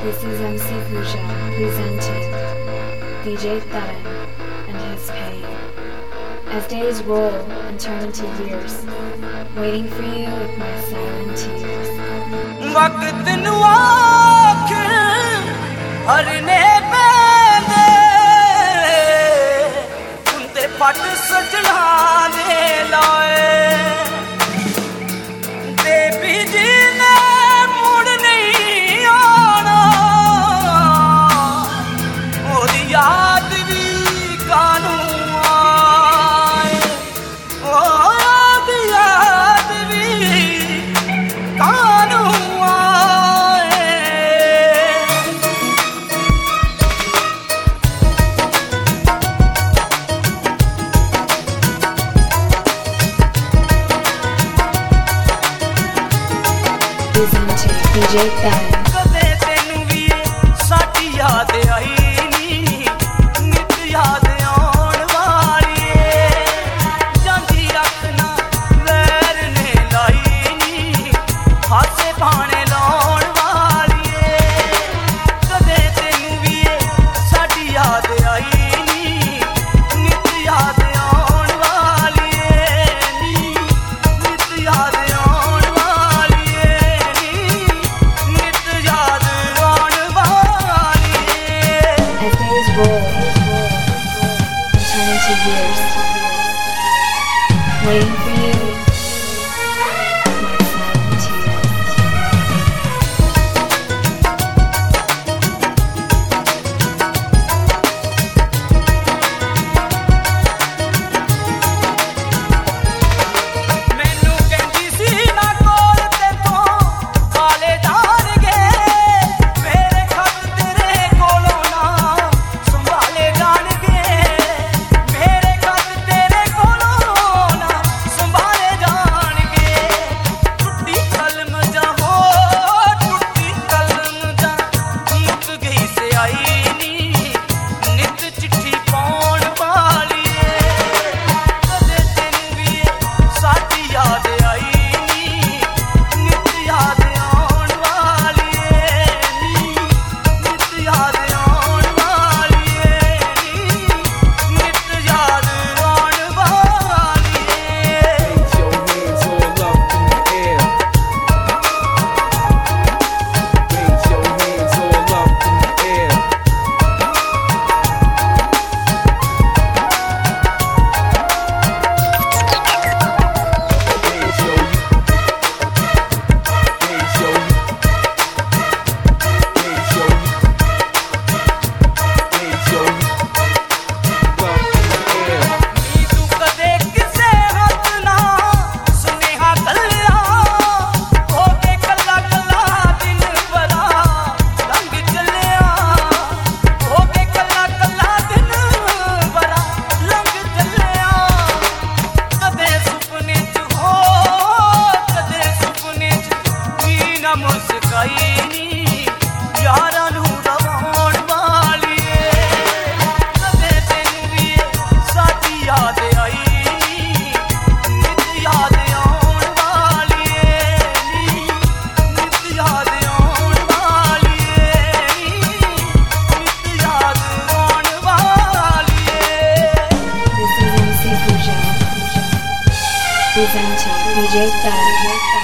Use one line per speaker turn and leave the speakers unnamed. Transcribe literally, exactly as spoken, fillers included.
This is M C Fuja presenting D J Taran and his pain. As days roll and turn into years, waiting for you with my silent tears.
वक्त नू आखिर हरने पैंदे उंदे पट सजना दे लाए ते busy ने मुड़ नहीं आना ओदी याद भी कानू आए ओ ओदी याद भी कानू
Presenting D J Taran.
कदे तेनू भी साडी याद आई नी नित याद आउण वाली जांदी रखना वैर ने लाई नी हासे भाणे लाउण वाली कदे तेनू भी साडी याद आई नी नित याद आउण वाली नी नित याद आउण वाली
Roll and turn into years, waiting for you with my silent tears.
मैनू कहंदी सी ना कोल तेथों काले जाणगे मेरे खत तेरे कोलों ना संभाले जाणगे मेरे खत तेरे कोलों ना संभाले जाणगे टुट्टी कलम जा हो टुट्टी कलम जा मुक गई से आई नी नित चिट्ठी पाउण वाली कदे तेनू भी साडी याद आई नी नित याद आउण वाली नी नित याद आउण वाली नी नित याद आउण वाली
Raise your hands all up in the air. Raise your hands all up in the air. Raise your, raise your, raise your, raise your up in the air.
नी तू कदे किसे हथ ना सुनेहा कल्ला हो के कल्ला कल्ला दिन भरा रंग चलिया हो के कल्ला कल्ला दिन भरा रंग चलिया कदे सुपने च हो कदे सुपने च भी ना मुस्काई नी यारां नू रवाउण वाली कदे तेनू भी साडी याद आई नी नित याद आउण वाली नी नित याद आउण वाली नी नित याद आउण वाली
This is M C Fuja presenting D J Taran.